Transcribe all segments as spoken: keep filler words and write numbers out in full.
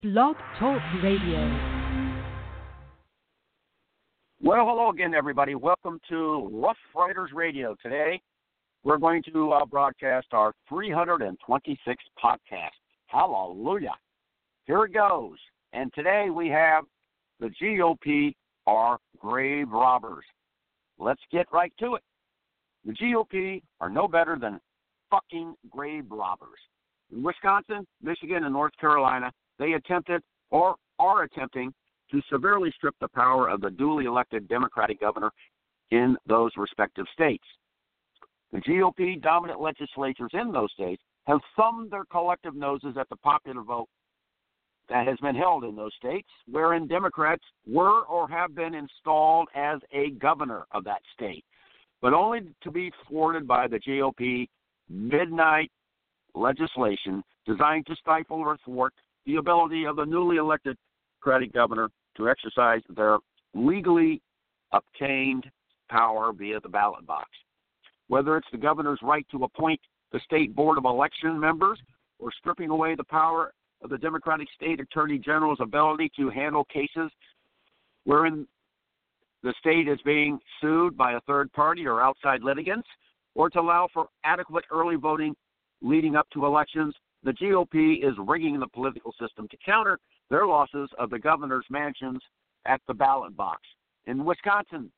Blog Talk Radio. Well, hello again, everybody. Welcome to Rough Riders Radio. Today, we're going to uh, broadcast our three hundred twenty-sixth podcast. Hallelujah. Here it goes. And today we have the G O P are grave robbers. Let's get right to it. The G O P are no better than fucking grave robbers. In Wisconsin, Michigan, and North Carolina, they attempted or are attempting to severely strip the power of the duly elected Democratic governor in those respective states. The G O P-dominant legislatures in those states have thumbed their collective noses at the popular vote that has been held in those states, wherein Democrats were or have been installed as a governor of that state, but only to be thwarted by the G O P midnight legislation designed to stifle or thwart the ability of the newly elected Democratic governor to exercise their legally obtained power via the ballot box. Whether it's the governor's right to appoint the state board of election members or stripping away the power of the Democratic state attorney general's ability to handle cases wherein the state is being sued by a third party or outside litigants, or to allow for adequate early voting leading up to elections, the G O P is rigging the political system to counter their losses of the governor's mansions at the ballot box. In Wisconsin,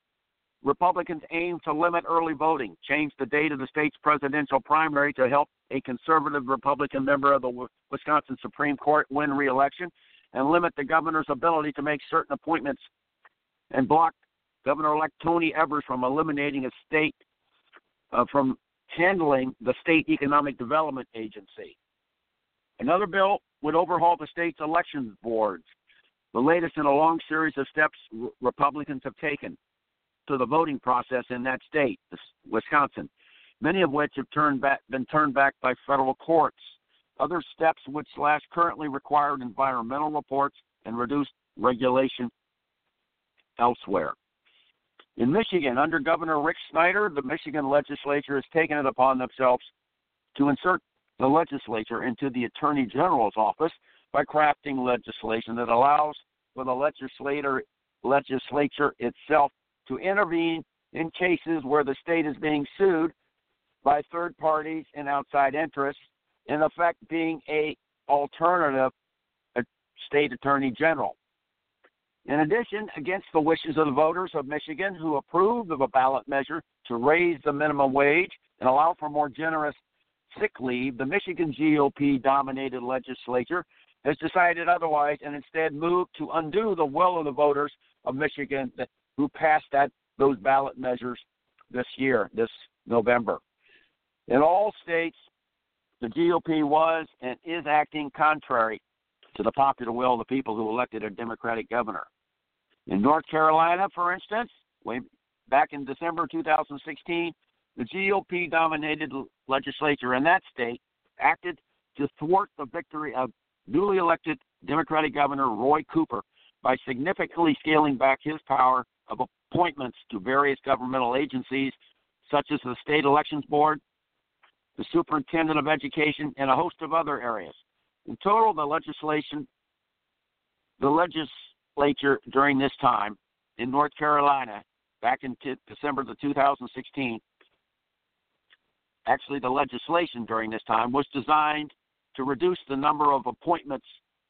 Republicans aim to limit early voting, change the date of the state's presidential primary to help a conservative Republican member of the Wisconsin Supreme Court win re-election, and limit the governor's ability to make certain appointments, and block Governor-elect Tony Evers from eliminating a state uh, from handling the State Economic Development Agency. Another bill would overhaul the state's election boards, the latest in a long series of steps r- Republicans have taken to the voting process in that state, Wisconsin, many of which have turned back, been turned back by federal courts. Other steps would slash currently required environmental reports and reduce regulation elsewhere. In Michigan, under Governor Rick Snyder, the Michigan legislature has taken it upon themselves to insert the legislature into the Attorney General's office by crafting legislation that allows for the legislator, legislature itself to intervene in cases where the state is being sued by third parties and outside interests, in effect being a alternative state attorney general. In addition, against the wishes of the voters of Michigan who approved of a ballot measure to raise the minimum wage and allow for more generous sick leave, the Michigan G O P-dominated legislature has decided otherwise and instead moved to undo the will of the voters of Michigan who passed that those ballot measures this year, this November. In all states, the G O P was and is acting contrary to the popular will of the people who elected a Democratic governor. In North Carolina, for instance, way back in December two thousand sixteen, the G O P-dominated legislature in that state acted to thwart the victory of newly elected Democratic Governor Roy Cooper by significantly scaling back his power of appointments to various governmental agencies, such as the State Elections Board, the Superintendent of Education, and a host of other areas. In total, the legislation, the legislature during this time in North Carolina, back in t- December of two thousand sixteen, actually the legislation during this time was designed to reduce the number of appointments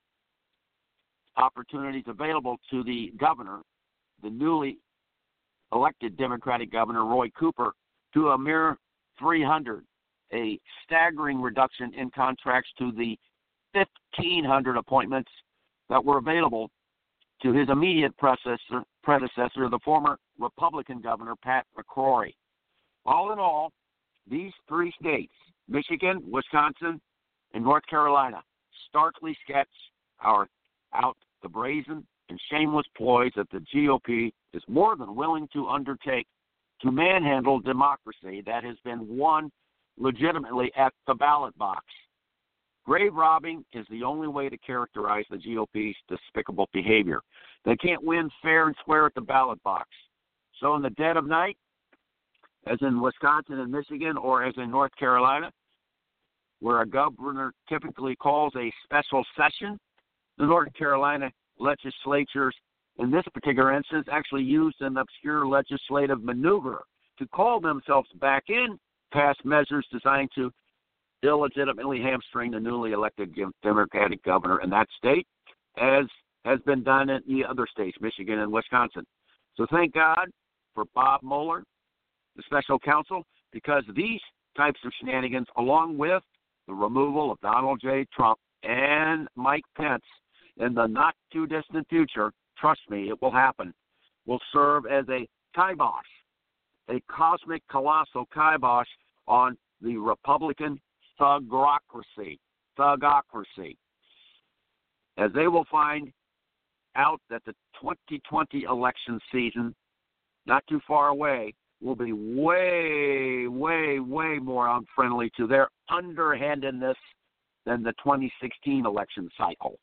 opportunities available to the governor, the newly elected Democratic Governor Roy Cooper, to a mere three hundred, a staggering reduction in contracts to the fifteen hundred appointments that were available to his immediate predecessor, predecessor, the former Republican Governor Pat McCrory. All in all, these three states, Michigan, Wisconsin, and North Carolina, starkly sketch our out the brazen and shameless ploys that the G O P is more than willing to undertake to manhandle democracy that has been won legitimately at the ballot box. Grave robbing is the only way to characterize the G O P's despicable behavior. They can't win fair and square at the ballot box. So in the dead of night, as in Wisconsin and Michigan, or as in North Carolina, where a governor typically calls a special session The North Carolina legislatures, in this particular instance, actually used an obscure legislative maneuver to call themselves back in, pass measures designed to illegitimately hamstring the newly elected Democratic governor in that state, as has been done in the other states, Michigan and Wisconsin. So thank God for Bob Mueller, the special counsel, because these types of shenanigans, along with the removal of Donald J. Trump and Mike Pence in the not-too-distant future, trust me, it will happen, will serve as a kibosh, a cosmic, colossal kibosh on the Republican thugocracy, thugocracy, as they will find out that the twenty twenty election season, not too far away, will be way, way, way more unfriendly to their underhandedness than the twenty sixteen election cycle.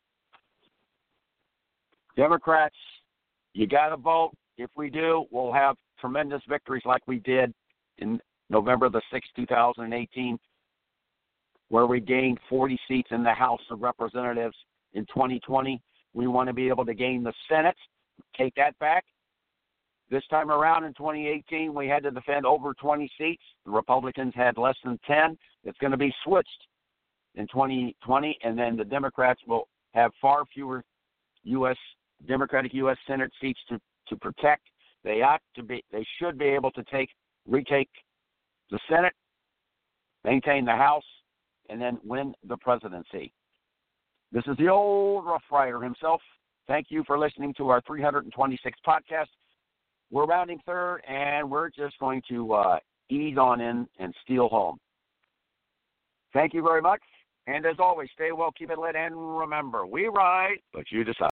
Democrats, you got to vote. If we do, we'll have tremendous victories like we did in November the sixth, two thousand eighteen, where we gained forty seats in the House of Representatives. In twenty twenty, we want to be able to gain the Senate, take that back. This time around in twenty eighteen, we had to defend over twenty seats. The Republicans had less than ten. It's going to be switched in twenty twenty, and then the Democrats will have far fewer U S Democratic U S Senate seats to, to protect. They ought to be. They should be able to take retake the Senate, maintain the House, and then win the presidency. This is the old Rough Rider himself. Thank you for listening to our three hundred twenty-sixth podcast. We're rounding third, and we're just going to uh, ease on in and steal home. Thank you very much. And as always, stay well, keep it lit, and remember, we ride, but you decide.